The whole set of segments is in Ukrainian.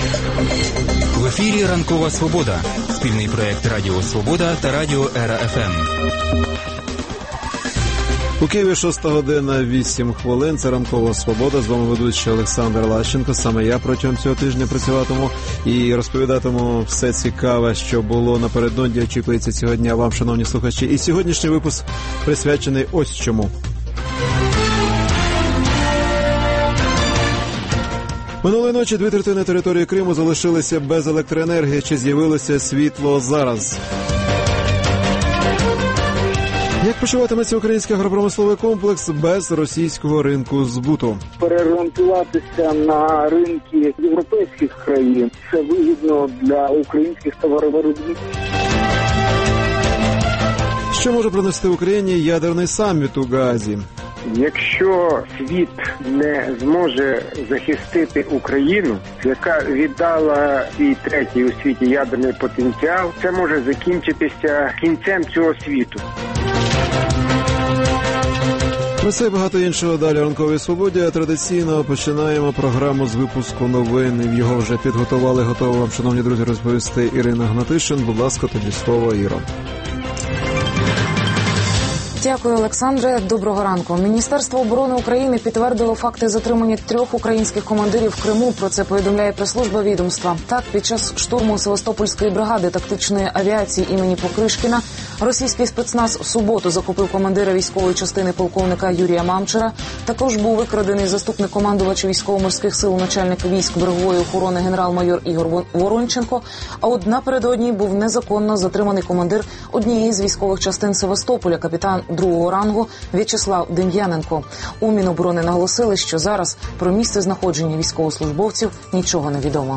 В ефірі «Ранкова Свобода» – спільний проєкт Радіо Свобода та Радіо Ера ФМ. У Києві 6 година 8 хвилин. Це «Ранкова Свобода». З вами ведучий Олександр Лащенко. Саме я протягом цього тижня працюватиму і розповідатиму все цікаве, що було напередодні, очікується цього дня вам, шановні слухачі. І сьогоднішній випуск присвячений ось чому. Минулої ночі 2/3 території Криму залишилися без електроенергії. Чи з'явилося світло зараз? Як почуватиметься український агропромисловий комплекс без російського ринку збуту? Переорієнтуватися на ринки європейських країн – це вигідно для українських товаровиробників. Що може принести Україні ядерний саміт у Гаазі? Якщо світ не зможе захистити Україну, яка віддала свій третій у світі ядерний потенціал, це може закінчитися кінцем цього світу. Про це і багато іншого далі у «Ранковій Свободі». А традиційно починаємо програму з випуску новин. Його вже підготували, готова вам, шановні друзі, розповісти Ірина Гнатишин. Будь ласка, тоді слово Іро. Дякую, Олександре. Доброго ранку. Міністерство оборони України підтвердило факти затримання 3 українських командирів в Криму. Про це повідомляє прес-служба відомства. Так, під час штурму Севастопольської бригади тактичної авіації імені Покришкіна російський спецназ в суботу захопив командира військової частини полковника Юрія Мамчера. Також був викрадений заступник командувача військово-морських сил, начальник військ берегової охорони генерал-майор Ігор Воронченко. А от напередодні був незаконно затриманий командир однієї з військових частин Севастополя, капітан 2-го рангу В'ячеслав Дем'яненко. У Міноборони наголосили, що зараз про місце знаходження військовослужбовців нічого не відомо.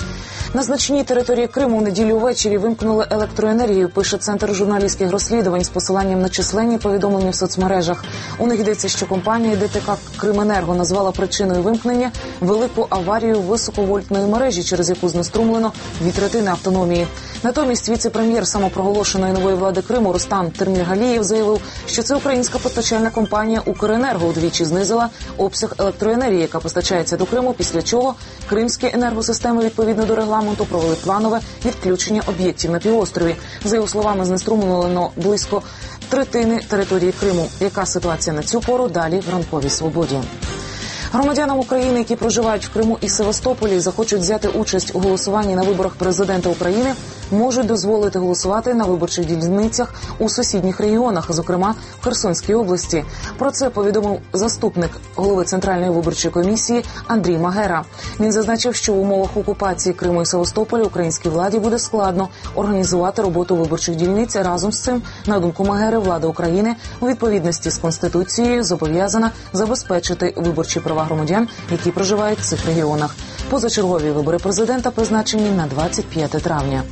На значній території Криму в неділю ввечері вимкнули електроенергію, пише Центр журналістських розслідувань з посиланням на численні повідомлення в соцмережах. У них йдеться, що компанія ДТК «Крименерго» назвала причиною вимкнення велику аварію високовольтної мережі, через яку знеструмлено 2/3 автономії. Натомість віце-прем'єр самопроголошеної нової влади Криму Рустам Терміргалієв заявив, що це українська постачальна компанія «Укренерго» удвічі знизила обсяг електроенергії, яка постачається до Криму, після чого кримські енергосистеми відповідно до регламенту провели планове відключення об'єктів на півострові. За його словами, знеструмлено близько 1/3 території Криму. Яка ситуація на цю пору? Далі в «Ранковій Свободі». Громадянам України, які проживають в Криму і Севастополі, захочуть взяти участь у голосуванні на виборах президента України, можуть дозволити голосувати на виборчих дільницях у сусідніх регіонах, зокрема в Херсонській області. Про це повідомив заступник голови Центральної виборчої комісії Андрій Магера. Він зазначив, що в умовах окупації Криму і Севастополя українській владі буде складно організувати роботу виборчих дільниць. Разом з цим, на думку Магери, влада України у відповідності з Конституцією зобов'язана забезпечити виборчі права громадян, які проживають в цих регіонах. Позачергові вибори президента призначені на 25 травня.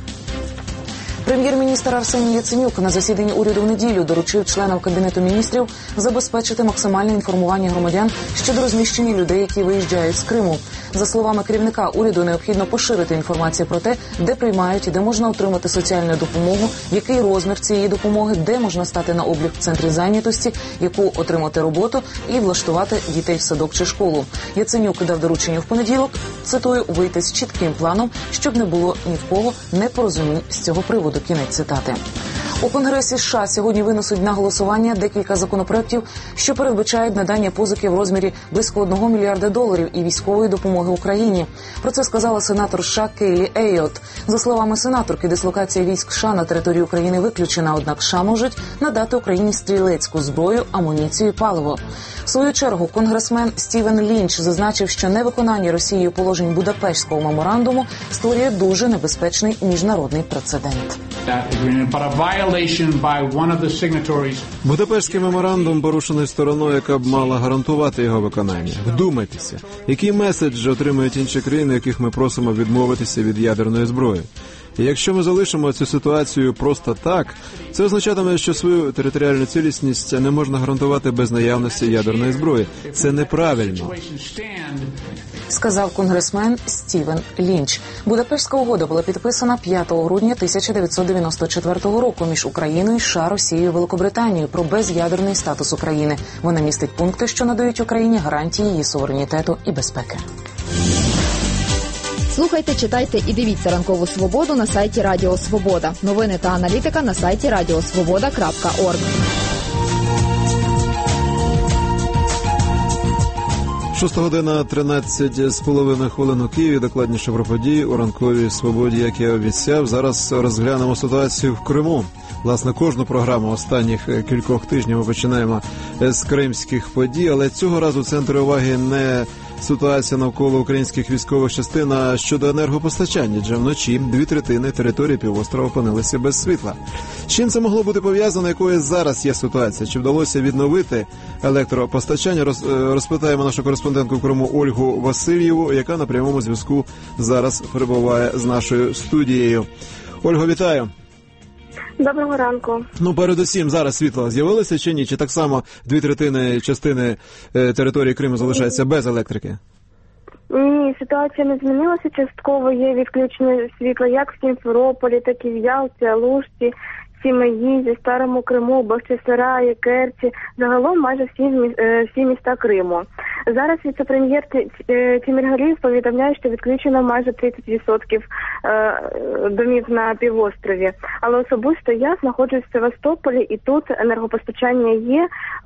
Прем'єр-міністр Арсеній Яценюк на засіданні уряду в неділю доручив членам Кабінету міністрів забезпечити максимальне інформування громадян щодо розміщення людей, які виїжджають з Криму. За словами керівника уряду, необхідно поширити інформацію про те, де приймають і де можна отримати соціальну допомогу, який розмір цієї допомоги, де можна стати на облік в центрі зайнятості, яку отримати роботу і влаштувати дітей в садок чи школу. Яценюк дав доручення в понеділок, цитую, вийти з чітким планом, щоб не було ні в кого непорозумінь з цього приводу. Кінець цитати. У Конгресі США сьогодні винесуть на голосування декілька законопроєктів, що передбачають надання позики в розмірі близько $1 мільярда і військової допомоги Україні. Про це сказала сенатор США Кейлі Ейот. За словами сенаторки, дислокація військ США на території України виключена, однак США можуть надати Україні стрілецьку зброю, амуніцію і паливо. В свою чергу конгресмен Стівен Лінч зазначив, що невиконання Росією положень Будапештського меморандуму створює дуже небезпечний міжнародний прецедент. Будапештський меморандум порушений стороною, яка б мала гарантувати його виконання. Вдумайтеся, який меседж отримують інші країни, яких ми просимо відмовитися від ядерної зброї. І якщо ми залишимо цю ситуацію просто так, це означатиме, що свою територіальну цілісність не можна гарантувати без наявності ядерної зброї. Це неправильно, сказав конгресмен Стівен Лінч. Будапештська угода була підписана 5 грудня 1994 року між Україною, США, Росією і Великобританією про без'ядерний статус України. Вона містить пункти, що надають Україні гарантії її суверенітету і безпеки. Слухайте, читайте і дивіться «Ранкову свободу» на сайті Радіо Свобода. Новини та аналітика на сайті radiosvoboda.org. 6:13 13:05 у Києві. Докладніше про події у «Ранковій свободі», як я обіцяв. Зараз розглянемо ситуацію в Криму. Власне, кожну програму останніх кількох тижнів ми починаємо з кримських подій, але цього разу центр уваги не ситуація навколо українських військових частин, а щодо енергопостачання, адже вночі 2/3 території півострова опинилися без світла. З чим це могло бути пов'язано, якою зараз є ситуація? Чи вдалося відновити електропостачання? Розпитаємо нашу кореспондентку в Криму Ольгу Васильєву, яка на прямому зв'язку зараз перебуває з нашою студією. Ольго, вітаю! Доброго ранку. Передусім, зараз світло з'явилося чи ні? Чи так само 2/3 частини території Криму залишаються без електрики? Ні, ситуація не змінилася. Частково є відключення світла як в Сімферополі, так і в Ялті, Алушті, Сімеїзі, Старому Криму, Бахчисараї, Керчі. Загалом майже всі міста Криму. Зараз віце-прем'єр Тимір Галієв повідомляє, що відключено майже 30% домів на півострові. Але особисто я знаходжусь в Севастополі, і тут енергопостачання є.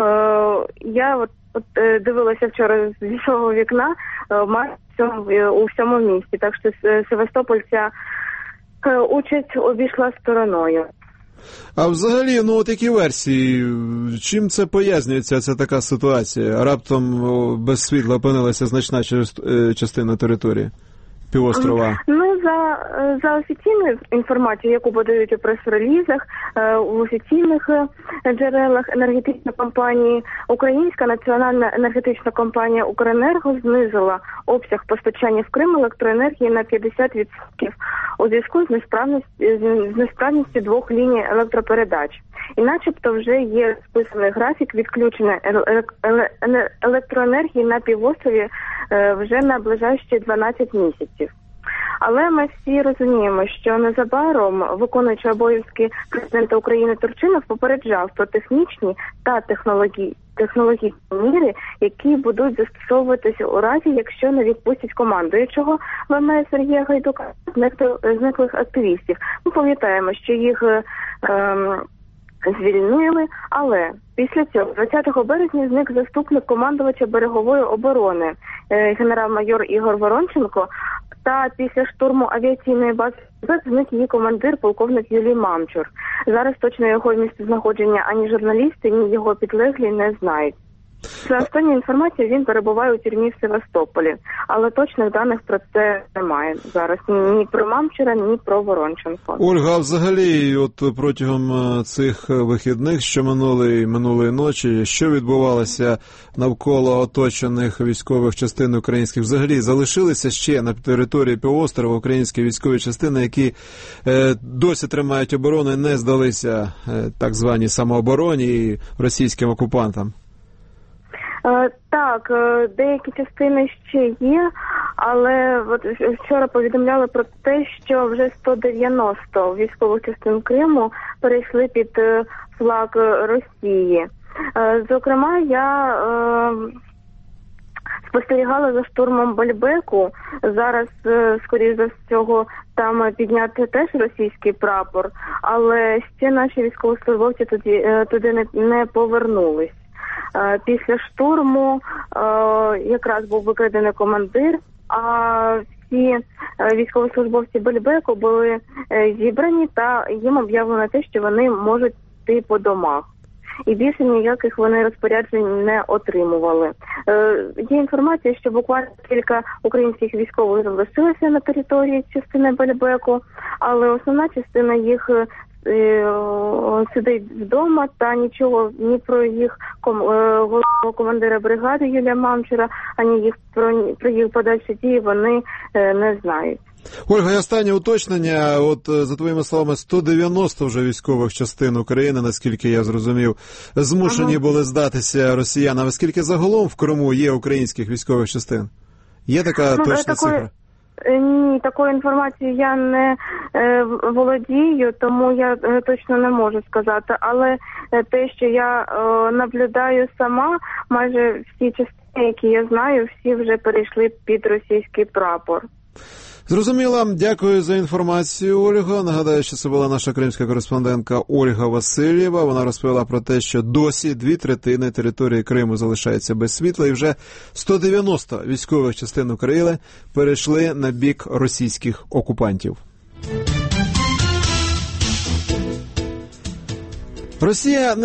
Я дивилася вчора зі свого вікна майже у всьому місті. Так що Севастополь ця участь обійшла стороною. А взагалі, які версії? Чим це пояснюється, ця така ситуація? Раптом без світла опинилася значна частина території півострова. За офіційною інформацією, яку подають у прес-релізах, в офіційних джерелах енергетичної компанії, Українська національна енергетична компанія «Укренерго» знизила обсяг постачання в Крим електроенергії на 50% у зв'язку з несправністю двох ліній електропередач. І начебто вже є списаний графік відключення електроенергії на півострові вже на ближайші 12 місяців. Але ми всі розуміємо, що незабаром виконуючий обов'язки президента України Турчинов попереджав про технічні та технологічні міри, які будуть застосовуватися у разі, якщо не відпустять командуючого ВМС Сергія Гайдука зниклих активістів. Ми пам'ятаємо, що їх звільнили, але після цього 20 березня зник заступник командувача берегової оборони генерал-майор Ігор Воронченко, та після штурму авіаційної бази зник її командир полковник Юлій Мамчур. Зараз точно його місцезнаходження ані журналісти, ні його підлеглі не знають. За останньою інформацією, він перебуває у тюрмі в Севастополі, але точних даних про це немає зараз. Ні про Мамчура, ні про Воронченко. Ольга, а взагалі, протягом цих вихідних, що минулої ночі, що відбувалося навколо оточених військових частин українських? Взагалі, залишилися ще на території півострова українські військові частини, які досі тримають оборону і не здалися так званій самообороні і російським окупантам? Так, деякі частини ще є, але вчора повідомляли про те, що вже 190 військових частин Криму перейшли під флаг Росії. Зокрема, я спостерігала за штурмом Бальбеку. Зараз, скоріш за всього, там підняти теж російський прапор, але ще наші військовослужбовці туди не повернулись. Після штурму якраз був викрадений командир, а всі військовослужбовці Бальбеку були зібрані та їм об'явлено те, що вони можуть йти по домах. І більше ніяких вони розпоряджень не отримували. Є інформація, що буквально кілька українських військових залишилися на території частини Бальбеку, але основна частина їх сидить вдома, та нічого ні про їх головного командира бригади Юлія Мамчура, ані про їх подальші дії вони не знають. Ольга, і останнє уточнення. За твоїми словами, 190 вже військових частин України, наскільки я зрозумів, змушені були здатися росіянам. Скільки загалом в Криму є українських військових частин? Є така точна цифра? Ні, такою інформацією я не володію, тому я точно не можу сказати. Але те, що я наблюдаю сама, майже всі частини, які я знаю, всі вже перейшли під російський прапор. Зрозуміло. Дякую за інформацію, Ольга. Нагадаю, що це була наша кримська кореспондентка Ольга Васильєва. Вона розповіла про те, що досі 2/3 території Криму залишається без світла, і вже 190 військових частин України перейшли на бік російських окупантів. Росія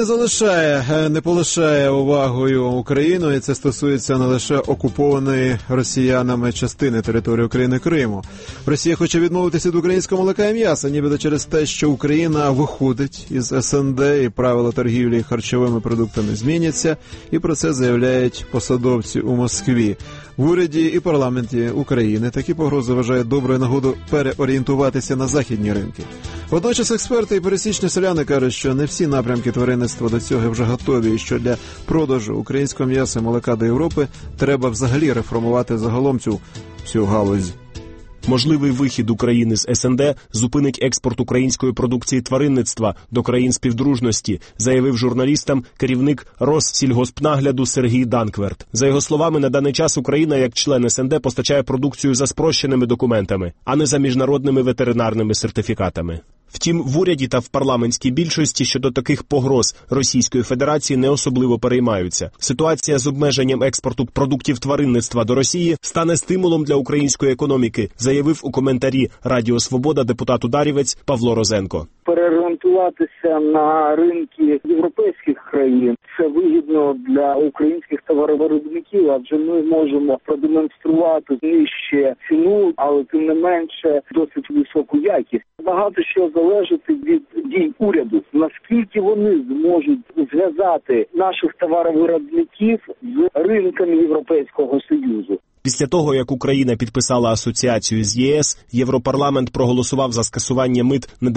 не полишає увагою Україну, і це стосується не лише окупованої росіянами частини території України Криму. Росія хоче відмовитися від українського молока і м'яса, нібито через те, що Україна виходить із СНД і правила торгівлі харчовими продуктами зміняться, і про це заявляють посадовці у Москві. В уряді і парламенті України такі погрози вважають доброю нагодою переорієнтуватися на західні ринки. Водночас експерти і пересічні селяни кажуть, що не всі напрямки тваринництва до цього вже готові, і що для продажу українського м'яса і молока до Європи треба взагалі реформувати загалом цю галузь. Можливий вихід України з СНД зупинить експорт української продукції тваринництва до країн співдружності, заявив журналістам керівник Россільгоспнагляду Сергій Данкверт. За його словами, на даний час Україна, як член СНД, постачає продукцію за спрощеними документами, а не за міжнародними ветеринарними сертифікатами. Втім, в уряді та в парламентській більшості щодо таких погроз Російської Федерації не особливо переймаються. Ситуація з обмеженням експорту продуктів тваринництва до Росії стане стимулом для української економіки, заявив у коментарі Радіо Свобода депутат Ударівець Павло Розенко. Переорієнтуватися на ринки європейських країн – це вигідно для українських товаровиробників, адже ми можемо продемонструвати нижче ціну, але тим не менше досить високу якість. Багато що залежить від дій уряду, наскільки вони зможуть зв'язати наших товаровиробників з ринками Європейського Союзу. Після того, як Україна підписала асоціацію з ЄС, Європарламент проголосував за скасування мит на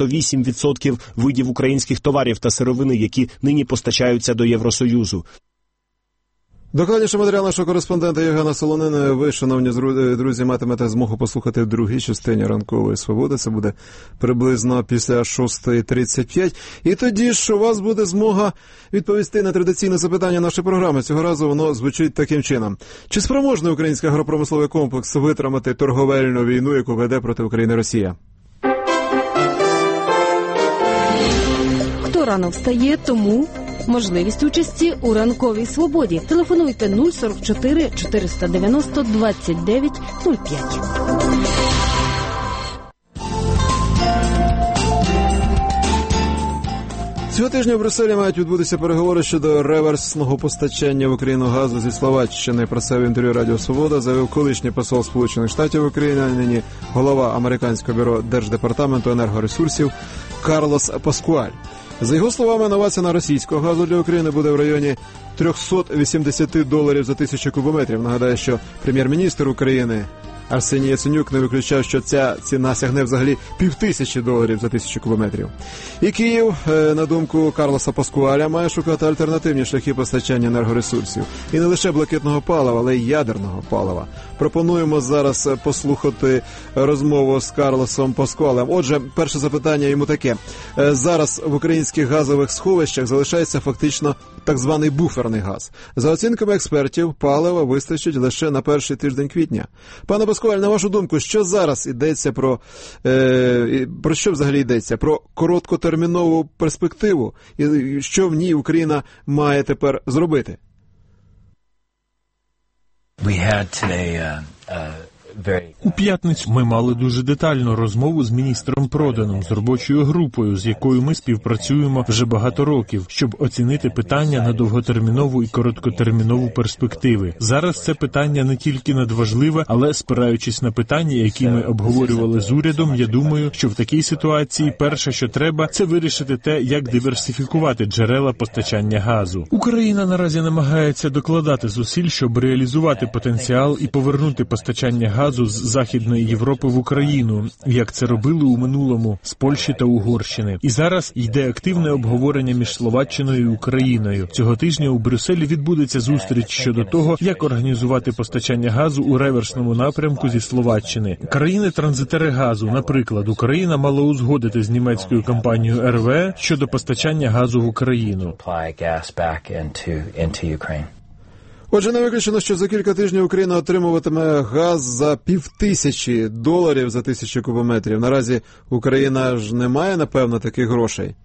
98% видів українських товарів та сировини, які нині постачаються до Євросоюзу. Докладніше матеріал нашого кореспондента Євгена Солонини ви, шановні друзі, матимете змогу послухати в другій частині «Ранкової свободи». Це буде приблизно після 6:35. І тоді ж у вас буде змога відповісти на традиційне запитання нашої програми. Цього разу воно звучить таким чином. Чи спроможний український агропромисловий комплекс витримати торговельну війну, яку веде проти України Росія? Хто рано встає, тому можливість участі у «Ранковій свободі». Телефонуйте 044 490 29 05. Цього тижня в Брюсселі мають відбутися переговори щодо реверсного постачання в Україну газу зі Словаччини. Про це в інтерв'ю Радіо Свобода заявив колишній посол Сполучених Штатів в Україні, а нині голова американського бюро Держдепартаменту енергоресурсів Карлос Паскуаль. За його словами, нова ціна російського газу для України буде в районі $380 за 1000 кубометрів. Нагадаю, що прем'єр-міністр України Арсеній Яценюк не виключав, що ця ціна сягне взагалі $5000 за 1000 кубометрів. І Київ, на думку Карлоса Паскуаля, має шукати альтернативні шляхи постачання енергоресурсів. І не лише блакитного палива, але й ядерного палива. Пропонуємо зараз послухати розмову з Карлосом Паскуалем. Отже, перше запитання йому таке. Зараз в українських газових сховищах залишається фактично так званий буферний газ. За оцінками експертів, палива вистачить лише на перший тиждень квітня. Пане Паскуаль, на вашу думку, що зараз йдеться про що взагалі йдеться? Про короткотермінову перспективу? І що в ній Україна має тепер зробити? У п'ятницю ми мали дуже детальну розмову з міністром Проданом, з робочою групою, з якою ми співпрацюємо вже багато років, щоб оцінити питання на довготермінову і короткотермінову перспективи. Зараз це питання не тільки надважливе, але спираючись на питання, які ми обговорювали з урядом, я думаю, що в такій ситуації перше, що треба, це вирішити те, як диверсифікувати джерела постачання газу. Україна наразі намагається докладати зусиль, щоб реалізувати потенціал і повернути постачання газу з Західної Європи в Україну, як це робили у минулому з Польщі та Угорщини. І зараз йде активне обговорення між Словаччиною і Україною. Цього тижня у Брюсселі відбудеться зустріч щодо того, як організувати постачання газу у реверсному напрямку зі Словаччини. Країни-транзитери газу, наприклад, Україна мала узгодити з німецькою компанією РВ щодо постачання газу в Україну. Отже, не виключено, що за кілька тижнів Україна отримуватиме газ за $5000 за 1000 кубометрів. Наразі Україна ж не має, напевно, таких грошей.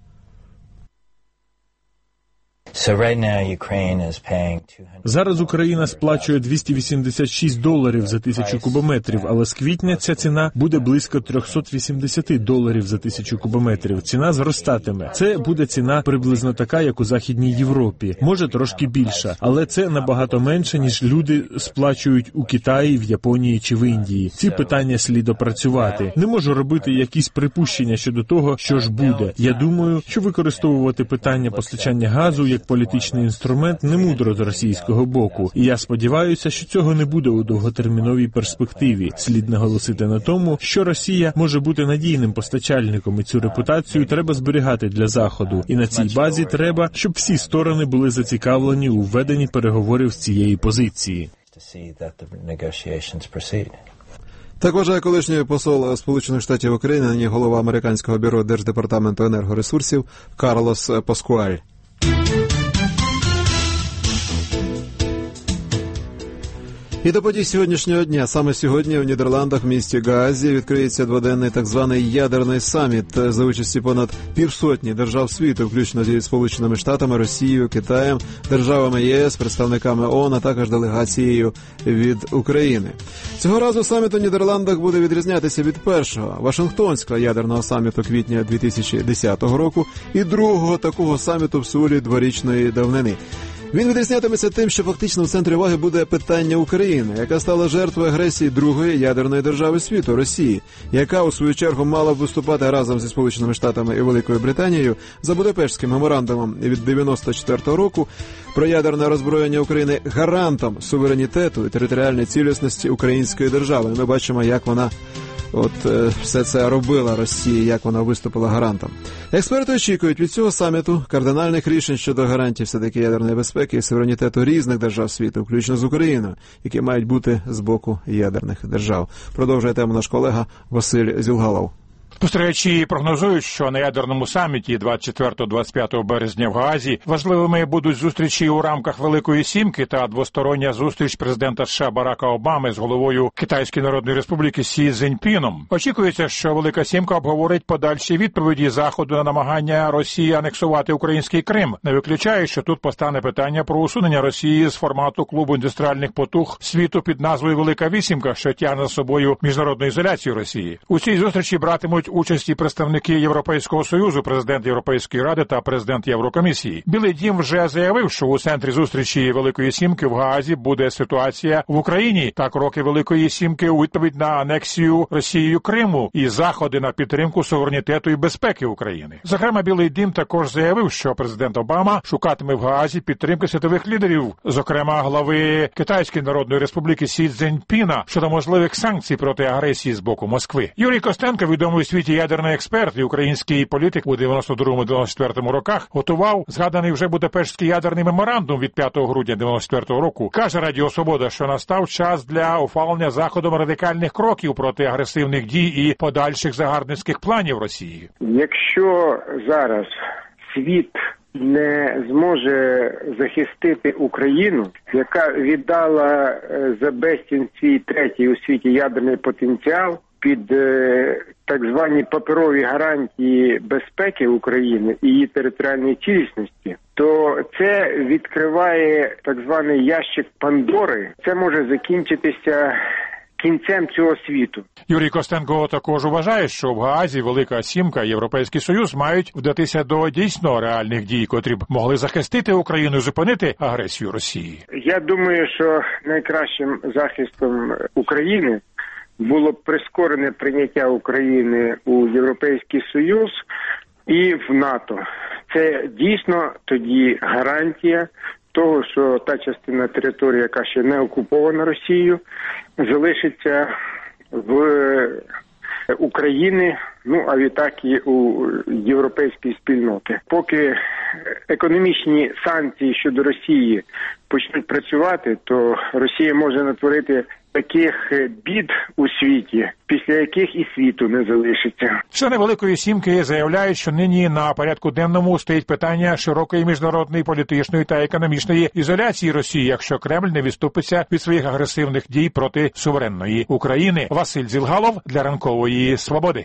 Зараз Україна сплачує $286 за 1000 кубометрів, але з квітня ця ціна буде близько $380 за 1000 кубометрів. Ціна зростатиме. Це буде ціна приблизно така, як у Західній Європі. Може, трошки більша, але це набагато менше, ніж люди сплачують у Китаї, в Японії чи в Індії. Ці питання слід опрацювати. Не можу робити якісь припущення щодо того, що ж буде. Я думаю, що використовувати питання постачання газу як політичний інструмент не мудро з російського боку. І я сподіваюся, що цього не буде у довготерміновій перспективі. Слід наголосити на тому, що Росія може бути надійним постачальником, і цю репутацію треба зберігати для Заходу. І на цій базі треба, щоб всі сторони були зацікавлені у введенні переговорів з цієї позиції. Так вважає колишній посол Сполучених Штатів України, нині голова американського бюро Держдепартаменту енергоресурсів Карлос Паскуаль. І до подій сьогоднішнього дня. Саме сьогодні в Нідерландах в місті Гаазі відкриється дводенний так званий ядерний саміт за участі понад 500 держав світу, включно зі Сполученими Штатами, Росією, Китаєм, державами ЄС, представниками ООН, а також делегацією від України. Цього разу саміт у Нідерландах буде відрізнятися від першого Вашингтонського ядерного саміту квітня 2010 року і другого такого саміту в Сеулі дворічної давнини. Він відрізнятиметься тим, що фактично в центрі уваги буде питання України, яка стала жертвою агресії другої ядерної держави світу – Росії, яка, у свою чергу, мала б виступати разом зі Сполученими Штатами і Великою Британією за Будапештським меморандумом від 1994 року про ядерне роззброєння України гарантом суверенітету і територіальної цілісності української держави. Ми бачимо, як вона все це робила Росія, як вона виступила гарантом. Експерти очікують від цього саміту кардинальних рішень щодо гарантій все-таки ядерної безпеки і суверенітету різних держав світу, включно з Україною, які мають бути з боку ядерних держав. Продовжує тему наш колега Василь Зюлгалов. Спостерігачі прогнозують, що на ядерному саміті 24-25 березня в Гаазі важливими будуть зустрічі у рамках Великої Сімки та двостороння зустріч президента США Барака Обами з головою Китайської Народної Республіки Сі Цзіньпіном. Очікується, що Велика Сімка обговорить подальші відповіді Заходу на намагання Росії анексувати український Крим. Не виключає, що тут постане питання про усунення Росії з формату клубу індустріальних потуг світу під назвою Велика Вісімка, що тягне за собою міжнародну ізоляцію Росії. У цій зустрічі братимуть участі представники Європейського Союзу, президент Європейської Ради та президент Єврокомісії. Білий дім вже заявив, що у центрі зустрічі Великої Сімки в Гаазі буде ситуація в Україні та кроки Великої Сімки у відповідь на анексію Росією Криму і заходи на підтримку суверенітету і безпеки України. Зокрема, Білий дім також заявив, що президент Обама шукатиме в Гаазі підтримки світових лідерів, зокрема глави Китайської Народної Республіки Сі Цзіньпіна щодо можливих санкцій проти агресії з боку Москви. Юрій Костенко, відомий у світі ядерний експерт і український політик у 92-94 роках, готував згаданий вже Будапештський ядерний меморандум від 5 грудня 94 року. Каже Радіо Свобода, що настав час для ухвалення Заходом радикальних кроків проти агресивних дій і подальших загарбницьких планів Росії. Якщо зараз світ не зможе захистити Україну, яка віддала за безцінь свій третій у світі ядерний потенціал, під так звані паперові гарантії безпеки України і її територіальної цілісності, то це відкриває так званий ящик Пандори. Це може закінчитися кінцем цього світу. Юрій Костенко також вважає, що в Гаазі Велика Сімка і Європейський Союз мають вдатися до дійсно реальних дій, котрі б могли захистити Україну і зупинити агресію Росії. Я думаю, що найкращим захистом України було б прискорене прийняття України у Європейський Союз і в НАТО. Це дійсно тоді гарантія того, що та частина території, яка ще не окупована Росією, залишиться в Україні а відтак і у європейській спільноти. Поки економічні санкції щодо Росії почнуть працювати, то Росія може натворити таких бід у світі, після яких і світу не залишиться. Члени Великої Сімки заявляють, що нині на порядку денному стоїть питання широкої міжнародної політичної та економічної ізоляції Росії, якщо Кремль не відступиться від своїх агресивних дій проти суверенної України. Василь Зілгалов для Ранкової Свободи.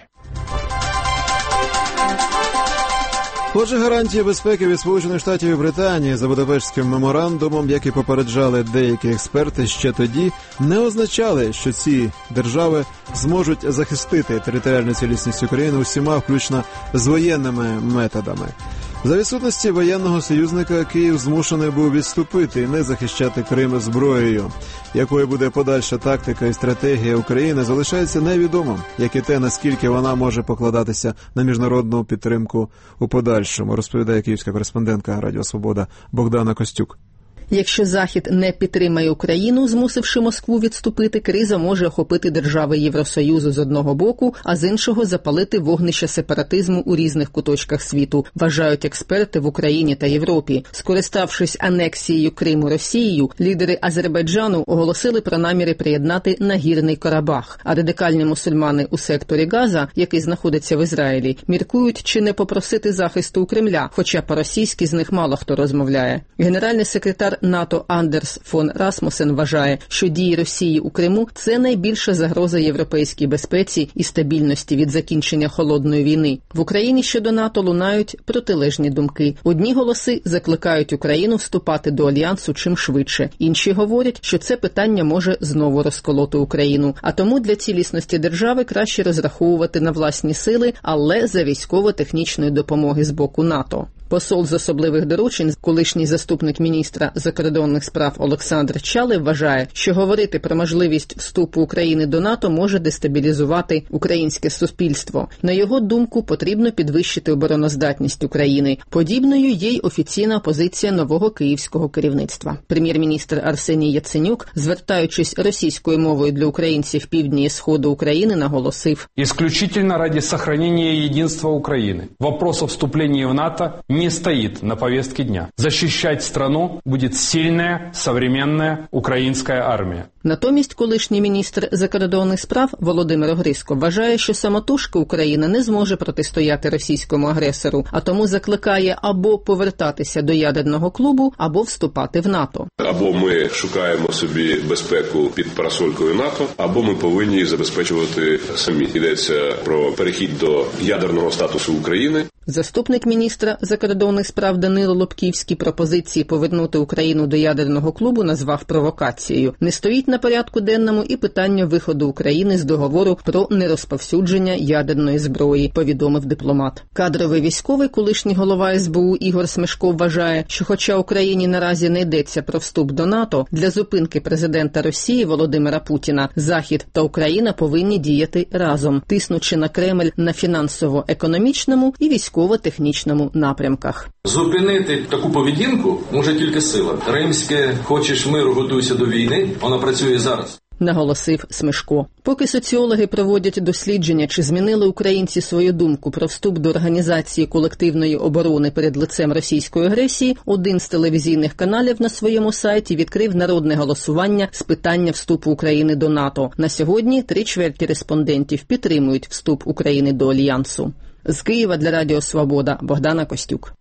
Отже, гарантії безпеки від Сполучених Штатів і Британії за Будапештським меморандумом, як і попереджали деякі експерти ще тоді, не означали, що ці держави зможуть захистити територіальну цілісність України усіма, включно з воєнними методами. За відсутності воєнного союзника Київ змушений був відступити і не захищати Крим зброєю. Якою буде подальша тактика і стратегія України, залишається невідомим, як і те, наскільки вона може покладатися на міжнародну підтримку у подальшому, розповідає київська кореспондентка Радіо Свобода Богдана Костюк. Якщо Захід не підтримає Україну, змусивши Москву відступити, криза може охопити держави Євросоюзу з одного боку, а з іншого запалити вогнище сепаратизму у різних куточках світу, вважають експерти в Україні та Європі. Скориставшись анексією Криму Росією, лідери Азербайджану оголосили про наміри приєднати Нагірний Карабах, а радикальні мусульмани у секторі Газа, який знаходиться в Ізраїлі, міркують, чи не попросити захисту у Кремля, хоча по-російськи з них мало хто розмовляє. Генеральний секретар НАТО Андерс фон Расмусен вважає, що дії Росії у Криму – це найбільша загроза європейській безпеці і стабільності від закінчення холодної війни. В Україні щодо НАТО лунають протилежні думки. Одні голоси закликають Україну вступати до альянсу чим швидше. Інші говорять, що це питання може знову розколоти Україну. А тому для цілісності держави краще розраховувати на власні сили, але за військово-технічної допомоги з боку НАТО. Посол з особливих доручень, колишній заступник міністра закордонних справ Олександр Чалий вважає, що говорити про можливість вступу України до НАТО може дестабілізувати українське суспільство. На його думку, потрібно підвищити обороноздатність України. Подібною є й офіційна позиція нового київського керівництва. Прем'єр-міністр Арсеній Яценюк, звертаючись російською мовою для українців півдня і сходу України, наголосив: «Исключительно ради сохранения единства Украины. Вопрос о вступлении в НАТО не стоит на повестке дня. Защищать страну будет сильная, современная украинская армия». Натомість колишній міністр закордонних справ Володимир Грицько вважає, що самотужки Україна не зможе протистояти російському агресору, а тому закликає або повертатися до ядерного клубу, або вступати в НАТО. Або ми шукаємо собі безпеку під парасолькою НАТО, або ми повинні забезпечувати самі. Йдеться про перехід до ядерного статусу України. Заступник міністра закордонних справ Данило Лобківський пропозиції повернути Україну до ядерного клубу назвав провокацією. Не стоїть на порядку денному і питання виходу України з договору про нерозповсюдження ядерної зброї, повідомив дипломат. Кадровий військовий, колишній голова СБУ Ігор Смешко вважає, що хоча Україні наразі не йдеться про вступ до НАТО, для зупинки президента Росії Володимира Путіна Захід та Україна повинні діяти разом, тиснучи на Кремль на фінансово-економічному і військово-технічному напрямках. Зупинити таку поведінку може тільки сила. Римське «хочеш миру, готуйся до війни» воно працює зараз. Наголосив Смешко. Поки соціологи проводять дослідження, чи змінили українці свою думку про вступ до Організації колективної оборони перед лицем російської агресії, один з телевізійних каналів на своєму сайті відкрив народне голосування з питання вступу України до НАТО. На сьогодні 3/4 респондентів підтримують вступ України до Альянсу. З Києва для Радіо Свобода Богдана Костюк.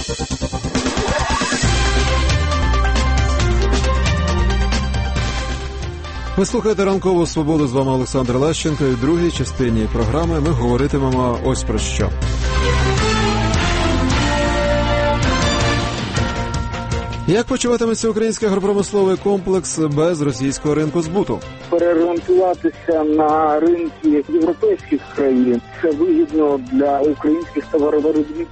Ви слухаєте «Ранкову Свободу», з вами Олександр Лащенко, і в другій частині програми ми говоритимемо ось про що. Як почуватиметься український агропромисловий комплекс без російського ринку збуту? Переорієнтуватися на ринки європейських країн – це вигідно для українських товаровиробників.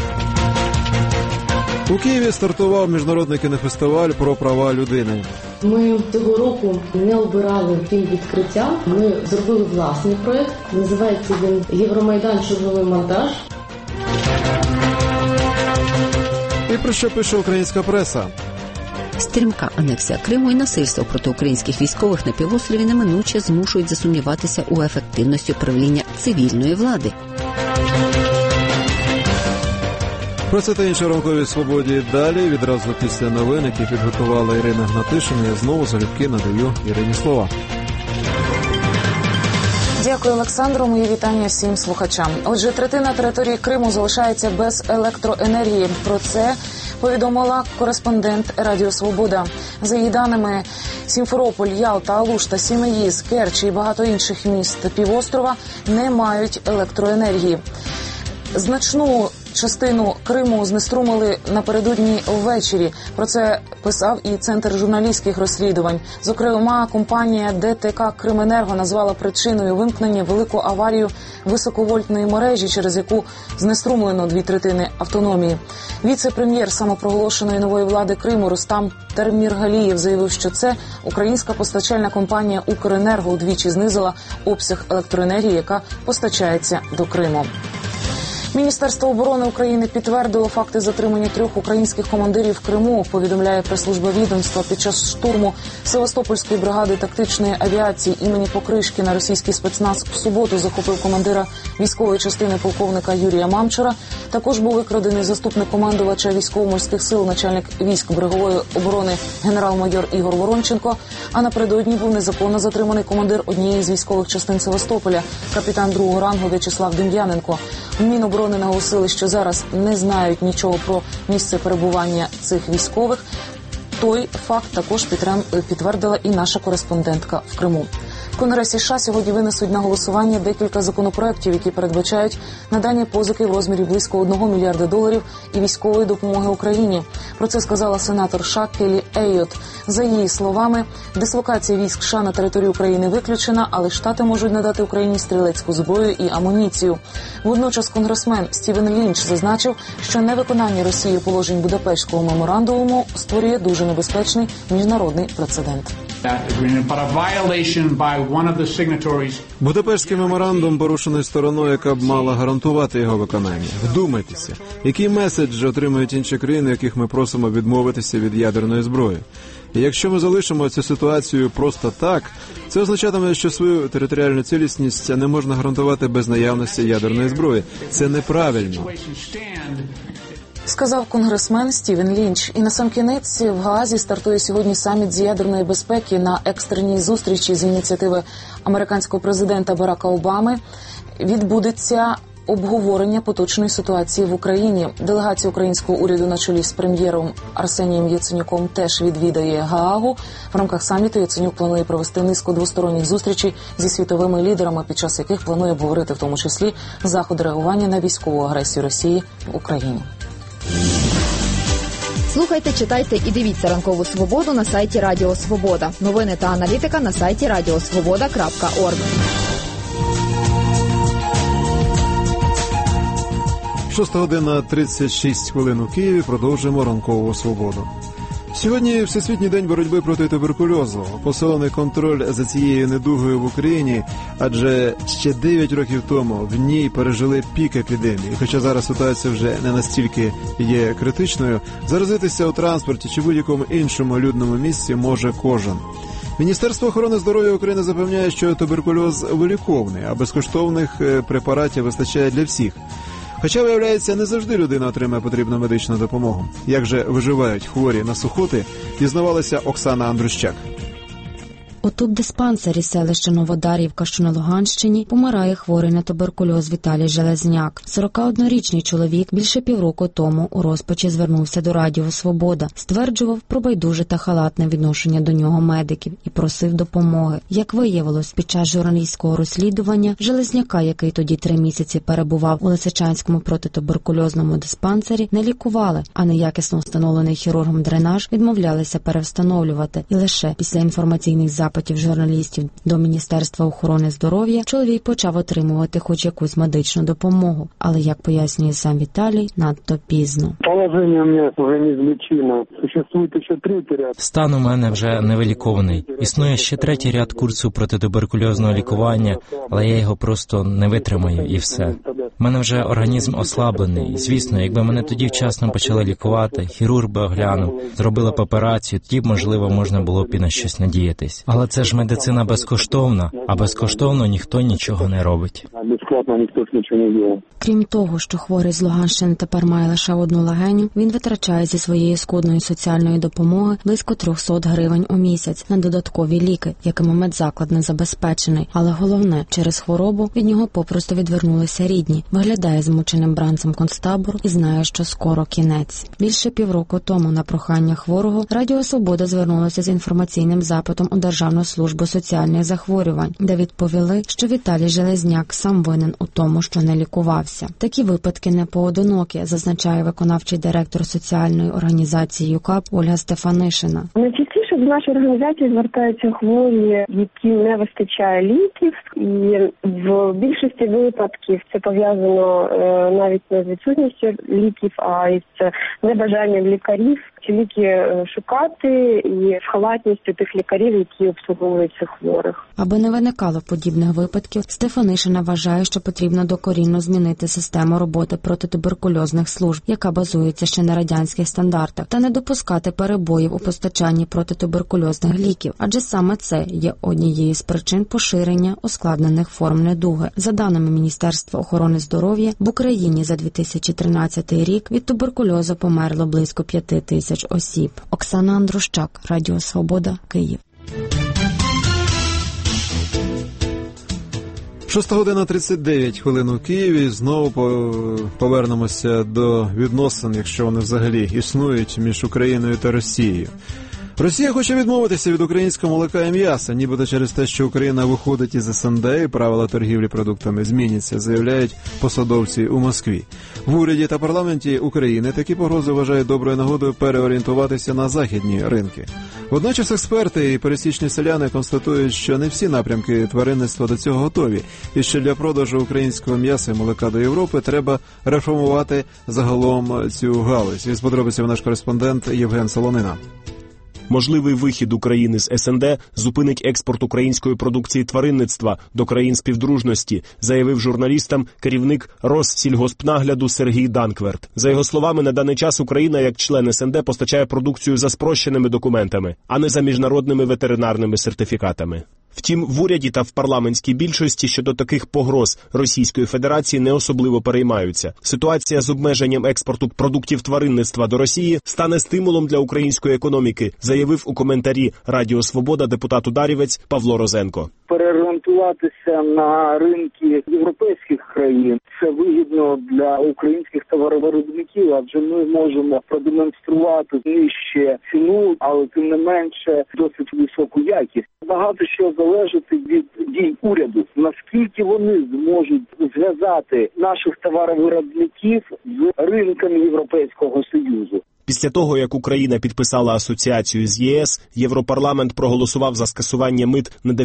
У Києві стартував міжнародний кінофестиваль про права людини. Ми цього року не обирали фільм відкриття. Ми зробили власний проєкт. Називається він «Євромайдан. Чорновий монтаж». І про що пише українська преса? Стрімка анексія Криму і насильство проти українських військових на півострові неминуче змушують засумніватися у ефективності управління цивільної влади. Про це та інше ранковій свободі далі, відразу після новин, які підготувала Ірина Гнатишина. Я знову залюбки надаю Ірині слова. Дякую, Олександру. Мої вітання всім слухачам. Отже, третина території Криму залишається без електроенергії. Про це повідомила кореспондент Радіо Свобода. За її даними, Сімферополь, Ялта, Алушта, Сімеїз, Керчі і багато інших міст півострова не мають електроенергії. Значну частину Криму знеструмили напередодні ввечері. Про це писав і Центр журналістських розслідувань. Зокрема, компанія ДТК «Крименерго» назвала причиною вимкнення велику аварію високовольтної мережі, через яку знеструмлено 2/3 автономії. Віце-прем'єр самопроголошеної нової влади Криму Рустам Терміргалієв заявив, що це українська постачальна компанія «Укренерго» удвічі знизила обсяг електроенергії, яка постачається до Криму. Міністерство оборони України підтвердило факти затримання 3 українських командирів в Криму, повідомляє прес-служба відомства. Під час штурму Севастопольської бригади тактичної авіації імені Покришкіна російський спецназ в суботу захопив командира військової частини полковника Юрія Мамчура. Також був викрадений заступник командувача військово-морських сил, начальник військ берегової оборони генерал-майор Ігор Воронченко. А напередодні був незаконно затриманий командир однієї з військових частин Севастополя, капітан 2-го рангу В'ячеслав Дем'яненко. В Міноборони наголосили, що зараз не знають нічого про місце перебування цих військових. Той факт також підтвердила і наша кореспондентка в Криму. В Конгресі США сьогодні винесуть на голосування декілька законопроєктів, які передбачають надання позики в розмірі близько $1 мільярда і військової допомоги Україні. Про це сказала сенатор США Келлі Ейот. За її словами, дислокація військ США на території України виключена, але Штати можуть надати Україні стрілецьку зброю і амуніцію. Водночас конгресмен Стівен Лінч зазначив, що невиконання Росією положень Будапештського меморандуму створює дуже небезпечний міжнародний прецедент. Будапештський меморандум порушений стороною, яка б мала гарантувати його виконання. Вдумайтеся, який меседж отримують інші країни, яких ми просимо відмовитися від ядерної зброї. І якщо ми залишимо цю ситуацію просто так, це означатиме, що свою територіальну цілісність не можна гарантувати без наявності ядерної зброї. Це неправильно. Сказав конгресмен Стівен Лінч. І насамкінець в Гаазі стартує сьогодні саміт з ядерної безпеки. На екстреній зустрічі з ініціативи американського президента Барака Обами відбудеться обговорення поточної ситуації в Україні. Делегація українського уряду на чолі з прем'єром Арсенієм Яценюком теж відвідає Гаагу. В рамках саміту Яценюк планує провести низку двосторонніх зустрічей зі світовими лідерами, під час яких планує обговорити в тому числі заходи реагування на військову агресію Росії в Україні. Слухайте, читайте і дивіться «Ранкову свободу» на сайті Радіо Свобода. Новини та аналітика на сайті radiosvoboda.org. 6:36 у Києві. Продовжуємо «Ранкову свободу». Сьогодні Всесвітній день боротьби проти туберкульозу. Посилений контроль за цією недугою в Україні, адже ще 9 років тому в ній пережили пік епідемії. Хоча зараз ситуація вже не настільки є критичною, заразитися у транспорті чи будь-якому іншому людному місці може кожен. Міністерство охорони здоров'я України запевняє, що туберкульоз виліковний, а безкоштовних препаратів вистачає для всіх. Хоча, виявляється, не завжди людина отримає потрібну медичну допомогу. Як же виживають хворі на сухоти, дізнавалася Оксана Андрущак. У тубдиспансері селища Новодарівка, що на Луганщині, помирає хворий на туберкульоз Віталій Железняк. 41-річний чоловік більше півроку тому у розпачі звернувся до Радіо Свобода, стверджував про байдуже та халатне відношення до нього медиків і просив допомоги. Як виявилось, під час журналістського розслідування Железняка, який тоді 3 місяці перебував у Лисичанському протитуберкульозному диспансері, не лікували, а неякісно встановлений хірургом дренаж відмовлялися перевстановлювати. І лише після інформаційних запитів журналістів до Міністерства охорони здоров'я чоловік почав отримувати хоч якусь медичну допомогу. Але, як пояснює сам Віталій, надто пізно. Положення у мене вже неізлічимо. Существує ще 3-й ряд. Стан у мене вже невиліковний. Існує ще 3-й ряд курсу протитуберкульозного лікування, але я його просто не витримаю і все. У мене вже організм ослаблений. Звісно, якби мене тоді вчасно почали лікувати, хірург би оглянув, зробили б операцію, тоді б, можливо, можна було б і на щось надіятись. Але це ж медицина безкоштовна, а безкоштовно ніхто нічого не робить. Безплатно ніхто нічого не робить. Крім того, що хворий з Луганщини тепер має лише одну легеню, він витрачає зі своєї скудної соціальної допомоги близько 300 гривень у місяць на додаткові ліки, якими медзаклад не забезпечений. Але головне, через хворобу від нього попросту відвернулися рідні. Виглядає змученим бранцем концтабору і знає, що скоро кінець. Більше півроку тому на прохання хворого Радіо Свобода звернулося з інформаційним запитом у Державну службу соціальних захворювань, де відповіли, що Віталій Железняк сам винен у тому, що не лікувався. Такі випадки не поодинокі, зазначає виконавчий директор соціальної організації ЮКАП Ольга Стефанишина. Найчастіше до нашої організації звертаються хворі, які не вистачає ліків, і в більшості випадків це пов'язано навіть не з відсутністю ліків, а із небажанням лікарів ці ліки шукати і з халатністю тих лікарів, які обслуговують цих хворих. Аби не виникало подібних випадків, Стефанишина вважає, що потрібно докорінно змінити систему роботи протитуберкульозних служб, яка базується ще на радянських стандартах, та не допускати перебоїв у постачанні протитуберкульозних ліків, адже саме це є однією з причин поширення ускладнених форм недуги. За даними Міністерства охорони здоров'я, в Україні за 2013 рік від туберкульозу померло близько 5 тисяч осіб. Оксана Андрущак, Радіо Свобода, Київ. 6:39 у Києві. Знову повернемося до відносин, якщо вони взагалі існують, між Україною та Росією. Росія хоче відмовитися від українського молока і м'яса, нібито через те, що Україна виходить із СНД і правила торгівлі продуктами зміняться, заявляють посадовці у Москві. В уряді та парламенті України такі погрози вважають доброю нагодою переорієнтуватися на західні ринки. Водночас експерти і пересічні селяни констатують, що не всі напрямки тваринництва до цього готові, і що для продажу українського м'яса і молока до Європи треба реформувати загалом цю галузь. Із подробицями наш кореспондент Євген Солонина. Можливий вихід України з СНД зупинить експорт української продукції тваринництва до країн співдружності, заявив журналістам керівник Россільгоспнагляду Сергій Данкверт. За його словами, на даний час Україна, як член СНД, постачає продукцію за спрощеними документами, а не за міжнародними ветеринарними сертифікатами. Втім, в уряді та в парламентській більшості щодо таких погроз Російської Федерації не особливо переймаються. Ситуація з обмеженням експорту продуктів тваринництва до Росії стане стимулом для української економіки, заявив у коментарі Радіо Свобода депутат Ударівець Павло Розенко. Переорієнтуватися на ринки європейських країн – це вигідно для українських товаровиробників, адже ми можемо продемонструвати нижче ціну, але тим не менше досить високу якість. Багато що залежить від дій уряду, наскільки вони зможуть зв'язати наших товаровиробників з ринками Європейського Союзу. Після того, як Україна підписала асоціацію з ЄС, Європарламент проголосував за скасування мит на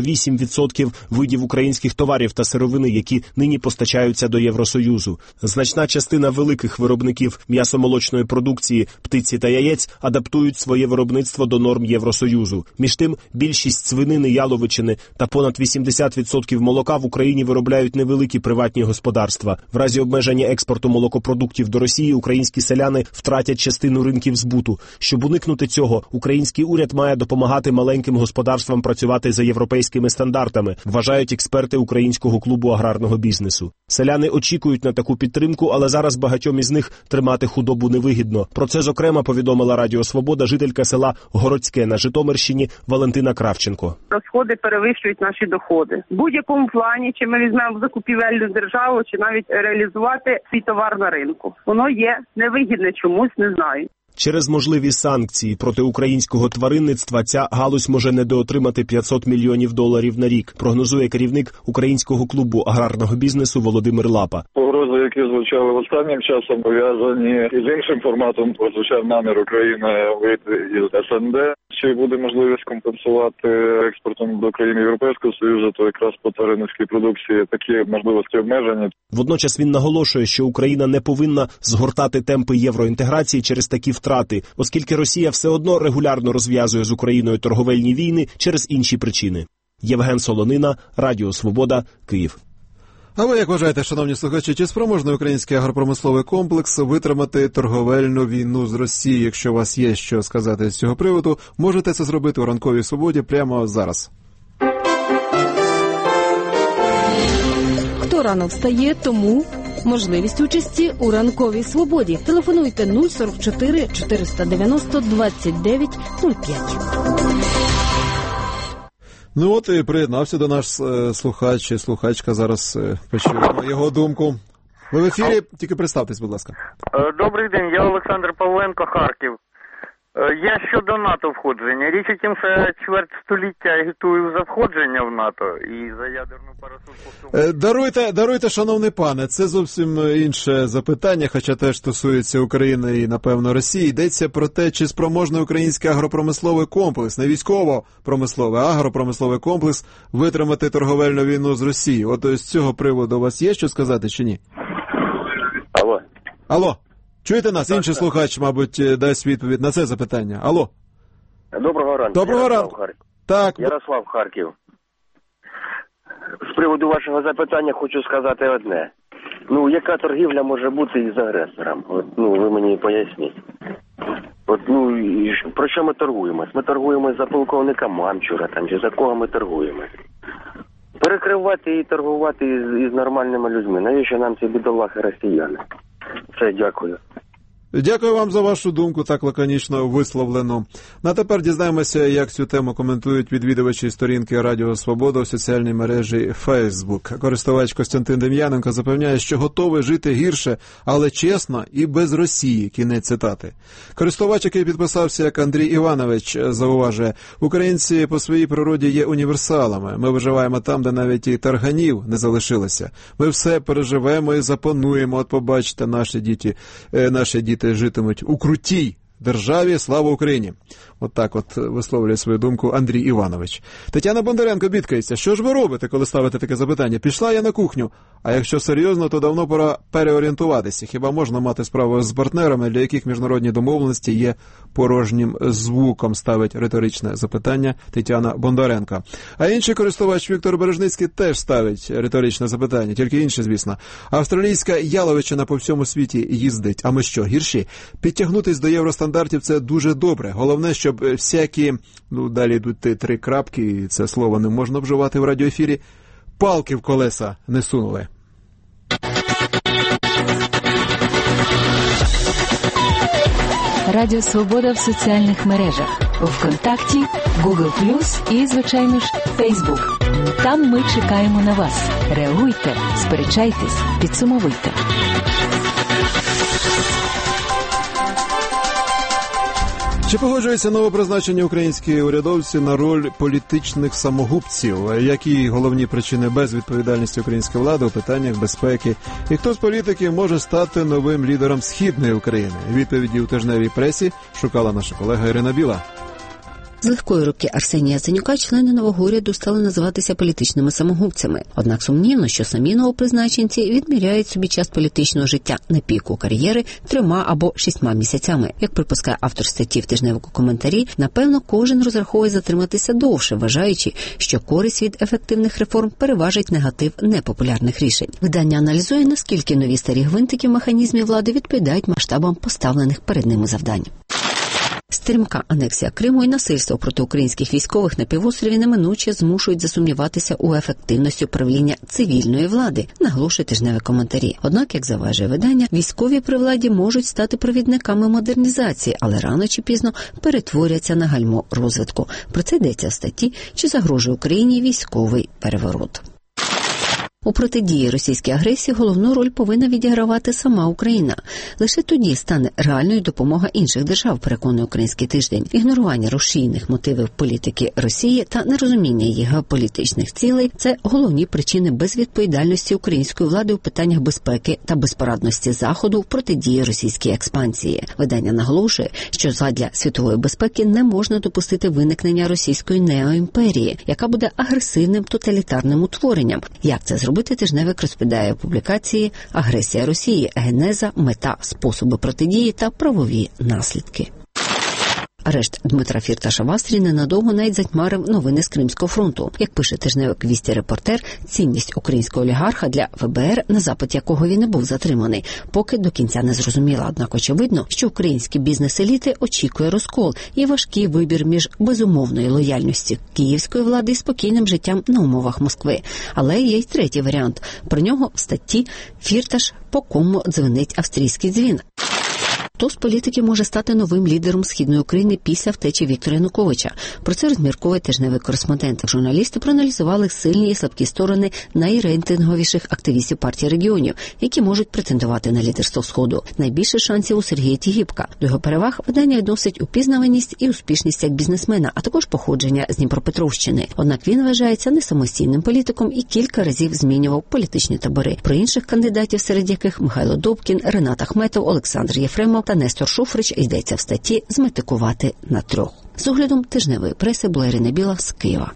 98% видів українських товарів та сировини, які нині постачаються до Євросоюзу. Значна частина великих виробників м'ясомолочної продукції, птиці та яєць адаптують своє виробництво до норм Євросоюзу. Між тим, більшість свинини, яловичини та понад 80% молока в Україні виробляють невеликі приватні господарства. В разі обмеження експорту молокопродуктів до Росії українські селяни втратять частину ринків збуту. Щоб уникнути цього, український уряд має допомагати маленьким господарствам працювати за європейськими стандартами, вважають експерти Українського клубу аграрного бізнесу. Селяни очікують на таку підтримку, але зараз багатьом із них тримати худобу невигідно. Про це, зокрема, повідомила Радіо Свобода жителька села Городське на Житомирщині Валентина Кравченко. Розходи перевищують наші доходи. В будь-якому плані, чи ми візьмемо закупівельну державу, чи навіть реалізувати свій товар на ринку. Воно є невигідне чомусь, не знаю. Через можливі санкції проти українського тваринництва ця галузь може недоотримати $500 мільйонів на рік, прогнозує керівник Українського клубу аграрного бізнесу Володимир Лапа. Погрози, які звучали останнім часом, пов'язані із іншим форматом, прозвучав намір України вийти із СНД. Чи буде можливість компенсувати експортом до країн Європейського Союзу, то якраз по тваринницькій продукції такі можливості обмежені. Водночас він наголошує, що Україна не повинна згортати темпи євроінтеграції через такі втрати, оскільки Росія все одно регулярно розв'язує з Україною торговельні війни через інші причини. Євген Солонина, Радіо Свобода, Київ. А ви як вважаєте, шановні слухачі, чи спроможний український агропромисловий комплекс витримати торговельну війну з Росією? Якщо у вас є що сказати з цього приводу, можете це зробити у Ранковій Свободі прямо зараз. Хто рано встає, тому можливість участі у Ранковій Свободі. Телефонуйте 044 490 29 05. Ну от і приєднався до нас слухач і слухачка. Зараз почуємо його думку. Ви в ефірі, тільки представтесь, будь ласка. Добрий день, я Олександр Павленко, Харків. Я щодо НАТО входження. Річ у тім, що я чверть століття агітую за входження в НАТО і за ядерну парасольку. Даруйте, шановний пане, це зовсім інше запитання, хоча теж стосується України і, напевно, Росії. Йдеться про те, чи спроможний український агропромисловий комплекс, не військово-промисловий, а агропромисловий комплекс витримати торговельну війну з Росією. От з цього приводу у вас є що сказати чи ні? Алло. Чуєте нас? Інший слухач, мабуть, дасть відповідь на це запитання. Алло. Доброго ранку. Доброго ранку. Так. Ярослав, Харків. З приводу вашого запитання хочу сказати одне. Яка торгівля може бути із агресором? Ви мені поясніть. Про що ми торгуємось? Ми торгуємось за полковника Мамчура, чи за кого ми торгуємось? Перекривати і торгувати із нормальними людьми. Навіщо нам ці бідолахи росіяни? Все, дякую. Дякую вам за вашу думку, так лаконічно висловлено. А тепер дізнаємося, як цю тему коментують відвідувачі сторінки Радіо Свобода у соціальній мережі Facebook. Користувач Костянтин Дем'яненко запевняє, що готовий жити гірше, але чесно і без Росії. Кінець цитати. Користувач, який підписався як Андрій Іванович, зауважує, українці по своїй природі є універсалами. Ми виживаємо там, де навіть і тарганів не залишилося. Ми все переживемо і запануємо. От побачите, наші діти житимуть у крутій державі. Слава Україні! Так висловлює свою думку Андрій Іванович. Тетяна Бондаренко бідкається. Що ж ви робите, коли ставите таке запитання? Пішла я на кухню. А якщо серйозно, то давно пора переорієнтуватися. Хіба можна мати справу з партнерами, для яких міжнародні домовленості є порожнім звуком? Ставить риторичне запитання Тетяна Бондаренко. А інший користувач Віктор Бережницький теж ставить риторичне запитання, тільки інше, звісно. Австралійська яловичина по всьому світі їздить. А ми що, гірші? Підтягнутись до євростандартів – це дуже добре. Головне, щоб всякі, далі йдуть 3 крапки, і це слово не можна вживати в радіоефірі, палки в колеса не сунули. Радіо Свобода в соціальних мережах. ВКонтакті, Google+, і, звичайно ж, Facebook. Там ми чекаємо на вас. Реагуйте, сперечайтесь, підсумовуйте. Чи погоджуються новопризначені українські урядовці на роль політичних самогубців? Які головні причини безвідповідальності української влади у питаннях безпеки? І хто з політиків може стати новим лідером Східної України? Відповіді у тижневій пресі шукала наша колега Ірина Біла. З легкої руки Арсенія Яценюка члени нового уряду стали називатися політичними самогубцями. Однак сумнівно, що самі новопризначенці відміряють собі час політичного життя на піку кар'єри 3 або 6 місяцями. Як припускає автор статті в тижневику коментарі, напевно, кожен розраховує затриматися довше, вважаючи, що користь від ефективних реформ переважить негатив непопулярних рішень. Видання аналізує, наскільки нові старі гвинтики в механізмі влади відповідають масштабам поставлених перед ними завдань. Стрімка анексія Криму і насильство проти українських військових на півострові неминуче змушують засумніватися у ефективності управління цивільної влади, наголошує тижневі коментарі. Однак, як заважує видання, військові при владі можуть стати провідниками модернізації, але рано чи пізно перетворяться на гальмо розвитку. Про це йдеться в статті, чи загрожує Україні військовий переворот. У протидії російській агресії головну роль повинна відігравати сама Україна. Лише тоді стане реальною допомога інших держав, переконує Український тиждень. Ігнорування рушійних мотивів політики Росії та нерозуміння її геополітичних цілей – це головні причини безвідповідальності української влади у питаннях безпеки та безпорадності Заходу в протидії російській експансії. Видання наголошує, що задля світової безпеки не можна допустити виникнення російської неоімперії, яка буде агресивним тоталітарним утворенням. Як це зробити, тижневик розповідає у публікації «Агресія Росії. Генеза, мета, способи протидії та правові наслідки». Арешт Дмитра Фірташа в Австрії ненадовго навіть затьмарив новини з Кримського фронту. Як пише тижневик «Вісті Репортер», цінність українського олігарха для ФБР, на запит якого він не був затриманий, поки до кінця не зрозуміла. Однак очевидно, що українські бізнес-еліти очікує розкол і важкий вибір між безумовною лояльністю київської влади і спокійним життям на умовах Москви. Але є й третій варіант. Про нього в статті «Фірташ, по кому дзвенить австрійський дзвін». Хто з політиків може стати новим лідером Східної України після втечі Віктора Януковича? Про це розмірковує тижневий кореспондент. Журналісти проаналізували сильні і слабкі сторони найрейтинговіших активістів партії регіонів, які можуть претендувати на лідерство Сходу. Найбільше шансів у Сергія Тігіпка. До його переваг видання відносить упізнаваність і успішність як бізнесмена, а також походження з Дніпропетровщини. Однак він вважається не самостійним політиком і кілька разів змінював політичні табори. Про інших кандидатів, серед яких Михайло Добкін, Ренат Ахметов, Олександр Єфремов та Нестор Шуфрич, йдеться в статті «Зметикувати на трьох». З оглядом тижневої преси була Ірина Біла з Києва.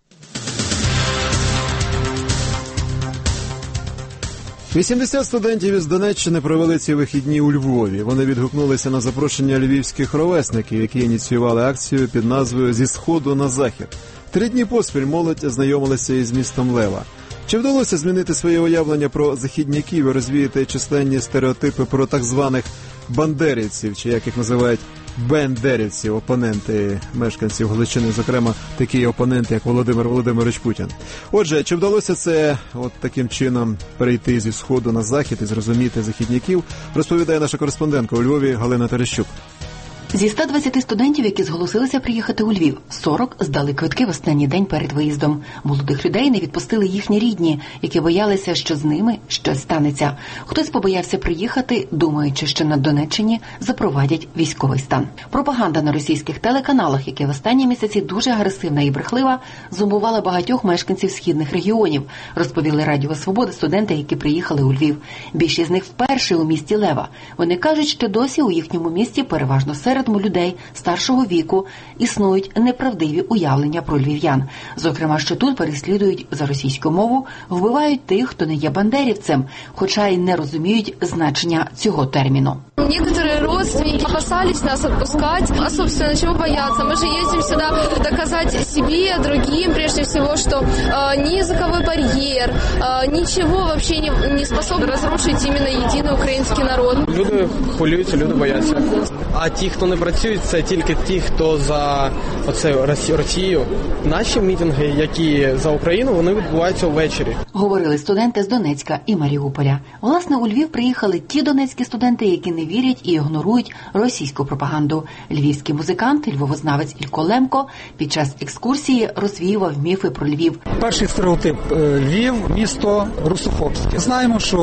80 студентів із Донеччини провели ці вихідні у Львові. Вони відгукнулися на запрошення львівських ровесників, які ініціювали акцію під назвою «Зі Сходу на Захід». 3 дні поспіль молодь знайомилася із містом Лева. Чи вдалося змінити своє уявлення про західняків і розвіяти численні стереотипи про так званих бандерівців, чи як їх називають бендерівців, опоненти мешканців Галичини, зокрема такі опоненти, як Володимир Володимирович Путін? Отже, чи вдалося це от таким чином перейти зі Сходу на Захід і зрозуміти західняків, розповідає наша кореспондентка у Львові Галина Терещук. Зі 120 студентів, які зголосилися приїхати у Львів, 40 здали квитки в останній день перед виїздом. Молодих людей не відпустили їхні рідні, які боялися, що з ними щось станеться. Хтось побоявся приїхати, думаючи, що на Донеччині запровадять військовий стан. Пропаганда на російських телеканалах, яка в останні місяці дуже агресивна і брехлива, зумувала багатьох мешканців східних регіонів, розповіли Радіо Свобода студенти, які приїхали у Львів. Більшість з них вперше у місті Лева. Вони кажуть, що досі у їхньому місті, переважно серед людей старшого віку, існують неправдиві уявлення про львів'ян. Зокрема, що тут переслідують за російську мову, вбивають тих, хто не є бандерівцем, хоча й не розуміють значення цього терміну. Некоторые родственники опасались нас отпускать. А, собственно, чего бояться? Мы же ездим сюда доказать себе, другим, прежде всего, что ни языковой барьер, ничего вообще не способен разрушить именно единый український народ. Люди хвилюються, люди бояться. А ті, хто не працюють, це тільки ті, хто за оце Росію. Наші мітинги, які за Україну, вони відбуваються ввечері. Говорили студенти з Донецька і Маріуполя. Власне, у Львів приїхали ті донецькі студенти, які не вірять і ігнорують російську пропаганду. Львівський музикант, львовознавець Ілько Лемко під час екскурсії розвіював міфи про Львів. Перший стереотип – Львів – місто русофобське. Знаємо, що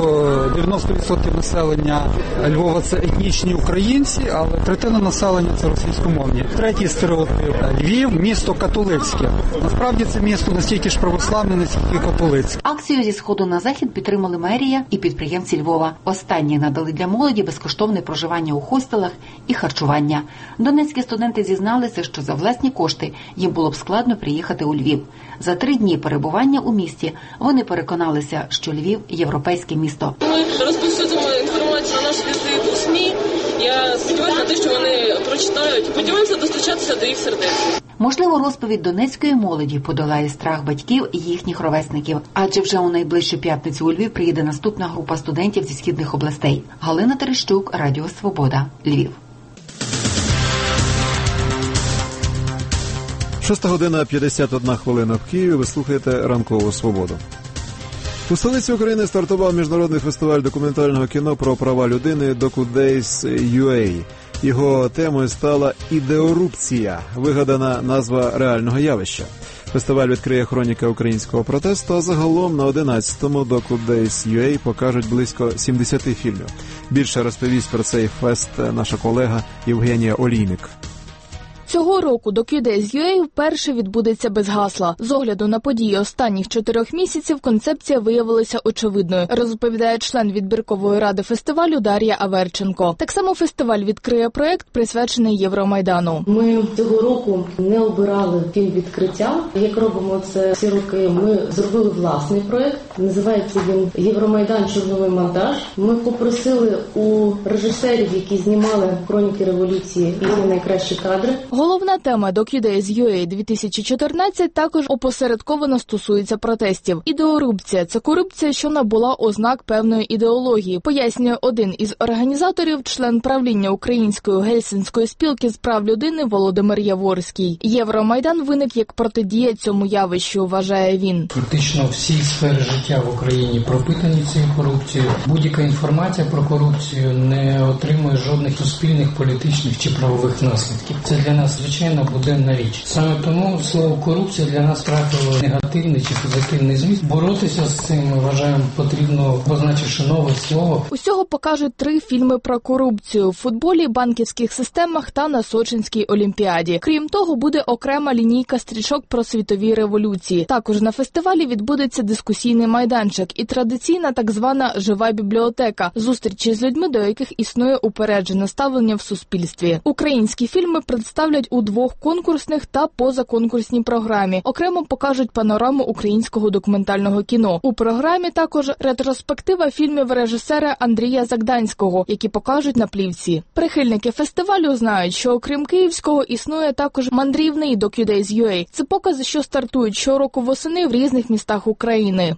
90% населення Львова – це етнічні українці, але третина населення – це російськомовні. Третій стереотип – Львів – місто католицьке. Насправді це місто настільки ж православне, настільки католицьке. Акцію зі Сходу на Захід підтримали мерія і підприємці Львова. Останні надали для молоді безкоштовне проживання у хостелах і харчування. Донецькі студенти зізналися, що за власні кошти їм було б складно приїхати у Львів. За 3 дні перебування у місті вони переконалися, що Львів – європейське місто. Ми розповсюджуємо інформацію на наш візит у СМІ. Я сподіваюся на те, що вони прочитають. Сподіваємося достучатися до їх сердець. Можливо, розповідь донецької молоді подолає страх батьків і їхніх ровесників. Адже вже у найближчу п'ятницю у Львів приїде наступна група студентів зі східних областей. Галина Терещук, Радіо Свобода, Львів. 6:51 в Києві. Ви слухаєте «Ранкову Свободу». У столиці України стартував міжнародний фестиваль документального кіно про права людини DocuDays.ua. Його темою стала «Ідеорупція» – вигадана назва реального явища. Фестиваль відкриє хроніка українського протесту, а загалом на 11-му DocuDays.ua покажуть близько 70 фільмів. Більше розповість про цей фест наша колега Євгенія Олійник. Цього року DocuDays.ua вперше відбудеться без гасла. З огляду на події останніх 4 місяців концепція виявилася очевидною, розповідає член відбіркової ради фестивалю Дар'я Аверченко. Так само фестиваль відкриє проєкт, присвячений Євромайдану. Ми цього року не обирали фільм відкриття. Як робимо це всі роки, ми зробили власний проєкт. Називається він «Євромайдан. Чорновий монтаж». Ми попросили у режисерів, які знімали «Хроніки революції», їхні найкращі кадри. Головна тема DocuDays.ua 2014 також опосередковано стосується протестів. Ідеорупція – це корупція, що набула ознак певної ідеології, пояснює один із організаторів, член правління Української гельсінської спілки з прав людини Володимир Яворський. Євромайдан виник як протидія цьому явищу, вважає він. Фактично всі сфери життя в Україні пропитані цією корупцією. Будь-яка інформація про корупцію не отримує жодних суспільних, політичних чи правових наслідків. Це для нас, звичайно, буденна річ. Саме тому слово корупція для нас втратило негативний чи позитивний зміст. Боротися з цим, ми вважаємо, потрібно, позначивши нове слово. Усього покажуть 3 фільми про корупцію – в футболі, банківських системах та на Сочинській олімпіаді. Крім того, буде окрема лінійка стрічок про світові революції. Також на фестивалі відбудеться дискусійний майданчик і традиційна так звана «жива бібліотека» – зустрічі з людьми, до яких існує упереджене ставлення в суспільстві. Українські фільми представлять у 2 конкурсних та позаконкурсній програмі. Окремо покажуть панораму українського документального кіно. У програмі також ретроспектива фільмів режисера Андрія Загданського, які покажуть на плівці. Прихильники фестивалю знають, що окрім київського існує також мандрівний DocuDays.ua. Це покази, що стартують щороку восени в різних містах України.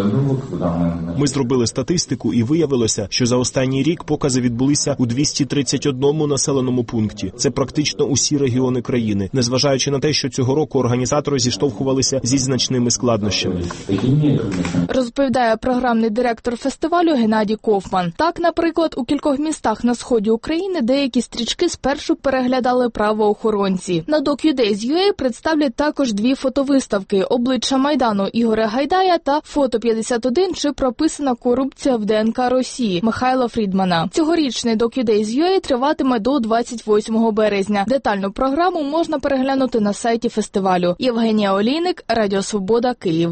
Ми зробили статистику і виявилося, що за останній рік покази відбулися у 231 населеному пункті. Це практично усі регіони країни, незважаючи на те, що цього року організатори зіштовхувалися зі значними складнощами. Розповідає програмний директор фестивалю Геннадій Кофман. Так, наприклад, у кількох містах на сході України деякі стрічки спершу переглядали правоохоронці. На DocuDays.ua представлять також 2 фотовиставки «Обличчя Майдану» Ігоря Гайдая та «Фото 51. Чи прописана корупція в ДНК Росії» Михайла Фрідмана. Цьогорічний DocuDays.ua триватиме до 28 березня. Детальну програму можна переглянути на сайті фестивалю. Євгенія Олійник, Радіо Свобода, Київ.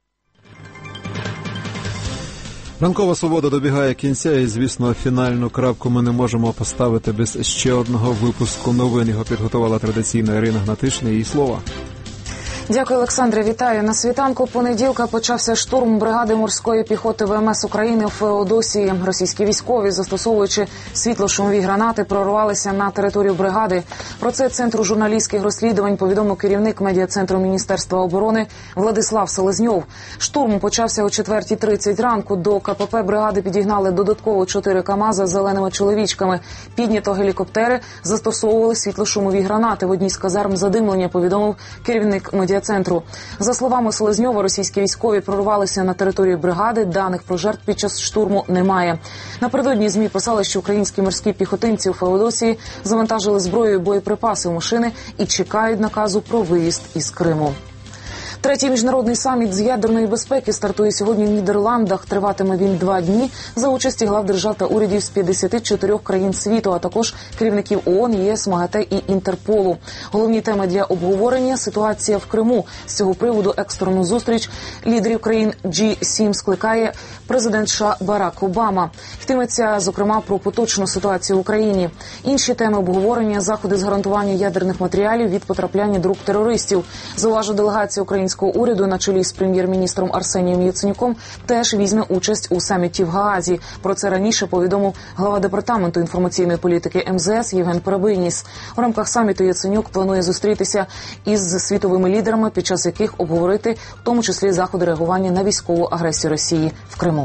Ранкова свобода добігає кінця і, звісно, фінальну крапку ми не можемо поставити без ще одного випуску новин. Його підготувала традиційна Ірина Гнатишина. Її слова. Дякую, Олександре. Вітаю. На світанку понеділка почався штурм бригади морської піхоти ВМС України у Феодосії. Російські військові, застосовуючи світло-шумові гранати, прорвалися на територію бригади. Про це Центру журналістських розслідувань повідомив керівник медіа-центру Міністерства оборони Владислав Селезньов. Штурм почався о 4:30 ранку. До КПП бригади підігнали додатково 4 КАМАЗа з зеленими чоловічками. Піднято гелікоптери, застосовували світло-шумові гранати. В одній з казарм задимлення, повідомив керівник медіа-центру. За словами Селезньова, російські військові прорвалися на територію бригади. Даних про жертв під час штурму немає. Напередодні ЗМІ писали, що українські морські піхотинці у Феодосії завантажили зброю і боєприпаси в машини і чекають наказу про виїзд із Криму. Третій міжнародний саміт з ядерної безпеки стартує сьогодні в Нідерландах. Триватиме він 2 дні за участі глав держав та урядів з 54 країн світу, а також керівників ООН, ЄС, МАГАТЕ і Інтерполу. Головні теми для обговорення – ситуація в Криму. З цього приводу екстрену зустріч лідерів країн G7 скликає президент США Барак Обама. Йтиметься, зокрема, про поточну ситуацію в Україні. Інші теми обговорення – заходи з гарантування ядерних матеріалів від потрапляння до рук терористів. Зауважу, делегація українського уряду на чолі з прем'єр-міністром Арсенієм Яценюком теж візьме участь у саміті в Гаазі. Про це раніше повідомив глава департаменту інформаційної політики МЗС Євген Перебийніс. У рамках саміту Яценюк планує зустрітися із світовими лідерами, під час яких обговорити, в тому числі, заходи реагування на військову агресію Росії в Криму.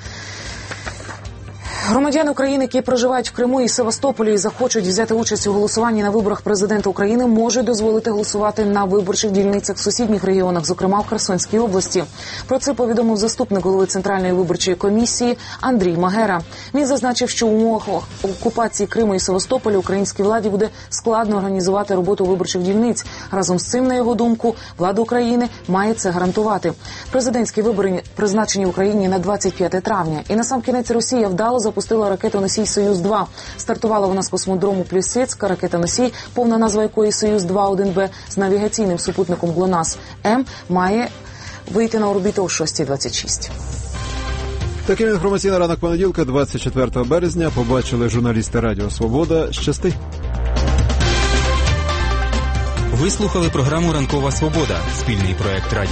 Громадяни України, які проживають в Криму і Севастополі і захочуть взяти участь у голосуванні на виборах президента України, можуть дозволити голосувати на виборчих дільницях в сусідніх регіонах, зокрема в Херсонській області. Про це повідомив заступник голови Центральної виборчої комісії Андрій Магера. Він зазначив, що в умовах окупації Криму і Севастополя українській владі буде складно організувати роботу виборчих дільниць. Разом з цим, на його думку, влада України має це гарантувати. Президентські вибори призначені в Україні на 25 травня. І насамкінець Росія вдало запустила ракету-носій «Союз-2». Стартувала вона з космодрому Плісецька. Ракета-носій, повна назва якої «Союз-2-1Б», з навігаційним супутником ГЛОНАСС-М, має вийти на орбіту о 6:26. Таким інформаційний ранок понеділка, 24 березня. Побачили журналісти Радіо Свобода. Щасти! Ви слухали програму «Ранкова свобода» – спільний проект радіо